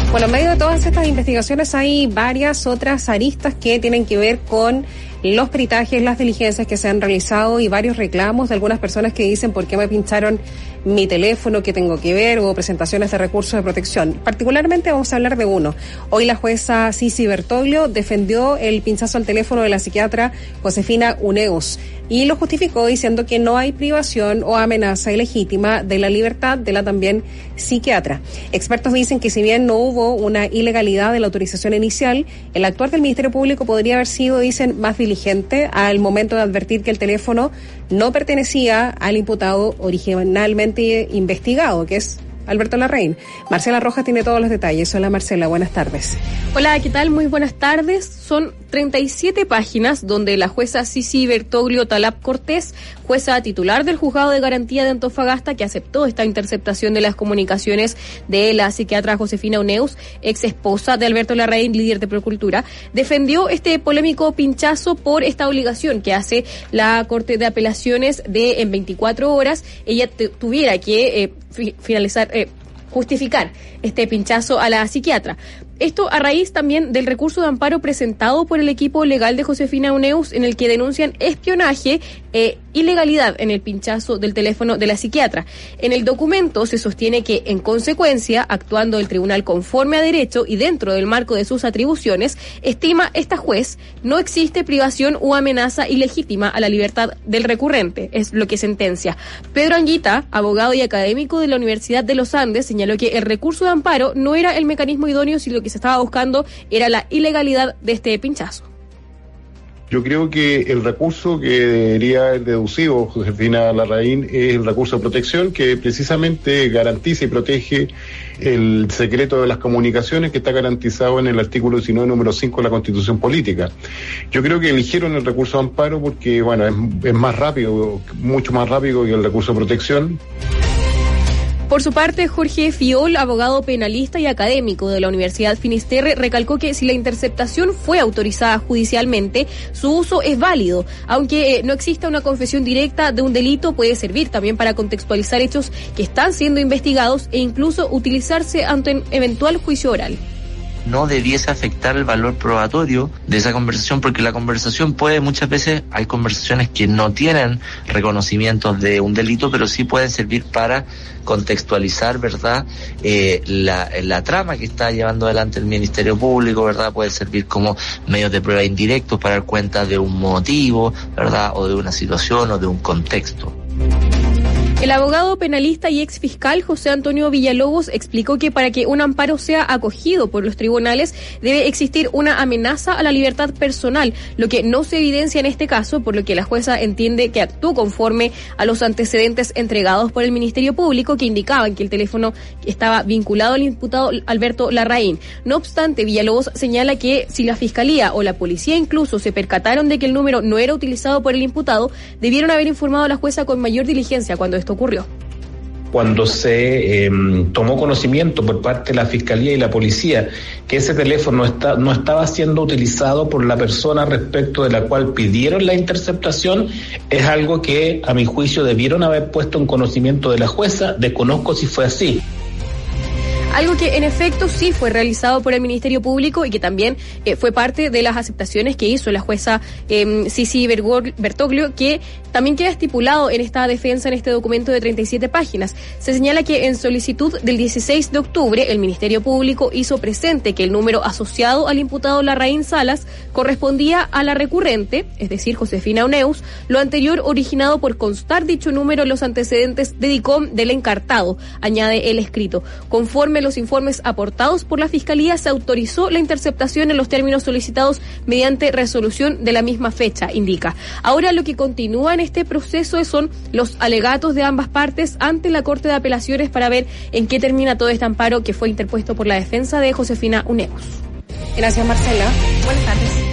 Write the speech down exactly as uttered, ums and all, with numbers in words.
Bueno, en medio de todas estas investigaciones hay varias otras aristas que tienen que ver con los peritajes, las diligencias que se han realizado y varios reclamos de algunas personas que dicen por qué me pincharon mi teléfono, qué tengo que ver, o presentaciones de recursos de protección. Particularmente vamos a hablar de uno. Hoy la jueza Sisi Bertoglio defendió el pinchazo al teléfono de la psiquiatra Josefina Uneus y lo justificó diciendo que no hay privación o amenaza ilegítima de la libertad de la también psiquiatra. Expertos dicen que si bien no hubo una ilegalidad de la autorización inicial, el actuar del Ministerio Público podría haber sido, dicen, más diligente al momento de advertir que el teléfono no pertenecía al imputado originalmente investigado, que es Alberto Larraín. Marcela Rojas tiene todos los detalles. Hola Marcela, buenas tardes. Hola, ¿qué tal? Muy buenas tardes. Son treinta y siete páginas donde la jueza Sisi Bertoglio Talap Cortés, jueza titular del Juzgado de Garantía de Antofagasta, que aceptó esta interceptación de las comunicaciones de la psiquiatra Josefina Uneus, ex esposa de Alberto Larraín, líder de Procultura, defendió este polémico pinchazo por esta obligación que hace la Corte de Apelaciones de en veinticuatro horas ella t- tuviera que eh, fi- finalizar, eh, justificar este pinchazo a la psiquiatra. Esto a raíz también del recurso de amparo presentado por el equipo legal de Josefina Uneus, en el que denuncian espionaje e ilegalidad en el pinchazo del teléfono de la psiquiatra. En el documento se sostiene que, en consecuencia, actuando el tribunal conforme a derecho y dentro del marco de sus atribuciones, estima esta juez no existe privación o amenaza ilegítima a la libertad del recurrente, es lo que sentencia. Pedro Anguita, abogado y académico de la Universidad de los Andes, señaló que el recurso de amparo no era el mecanismo idóneo, si lo que se estaba buscando era la ilegalidad de este pinchazo. Yo creo que el recurso que debería haber deducido Josefina Larraín es el recurso de protección, que precisamente garantiza y protege el secreto de las comunicaciones, que está garantizado en el artículo diecinueve, número cinco de la Constitución Política. Yo creo que eligieron el recurso de amparo porque, bueno, es, es más rápido, mucho más rápido que el recurso de protección. Por su parte, Jorge Fiol, abogado penalista y académico de la Universidad Finisterre, recalcó que si la interceptación fue autorizada judicialmente, su uso es válido. Aunque eh, no exista una confesión directa de un delito, puede servir también para contextualizar hechos que están siendo investigados e incluso utilizarse ante un eventual juicio oral. No debiese afectar el valor probatorio de esa conversación, porque la conversación puede, muchas veces hay conversaciones que no tienen reconocimientos de un delito, pero sí pueden servir para contextualizar, ¿verdad?, eh, la, la trama que está llevando adelante el Ministerio Público, ¿verdad? Puede servir como medios de prueba indirectos para dar cuenta de un motivo, ¿verdad?, o de una situación o de un contexto. El abogado penalista y ex fiscal José Antonio Villalobos explicó que para que un amparo sea acogido por los tribunales debe existir una amenaza a la libertad personal, lo que no se evidencia en este caso, por lo que la jueza entiende que actuó conforme a los antecedentes entregados por el Ministerio Público, que indicaban que el teléfono estaba vinculado al imputado Alberto Larraín. No obstante, Villalobos señala que si la Fiscalía o la Policía incluso se percataron de que el número no era utilizado por el imputado, debieron haber informado a la jueza con mayor diligencia cuando esto ocurrió. Cuando se eh, tomó conocimiento por parte de la Fiscalía y la Policía que ese teléfono está, no estaba siendo utilizado por la persona respecto de la cual pidieron la interceptación, es algo que a mi juicio debieron haber puesto en conocimiento de la jueza. Desconozco si fue así. Algo que en efecto sí fue realizado por el Ministerio Público y que también eh, fue parte de las aceptaciones que hizo la jueza eh, Sisi Bertoglio, que también queda estipulado en esta defensa, en este documento de treinta y siete páginas. Se señala que en solicitud del dieciséis de octubre el Ministerio Público hizo presente que el número asociado al imputado Larraín Salas correspondía a la recurrente, es decir, Josefina Uneus, lo anterior originado por constar dicho número en los antecedentes de DICOM del encartado, añade el escrito. Conforme los informes aportados por la Fiscalía, se autorizó la interceptación en los términos solicitados mediante resolución de la misma fecha, indica. Ahora lo que continúa en este proceso son los alegatos de ambas partes ante la Corte de Apelaciones para ver en qué termina todo este amparo que fue interpuesto por la defensa de Josefina Uneus. Gracias, Marcela. Buenas tardes.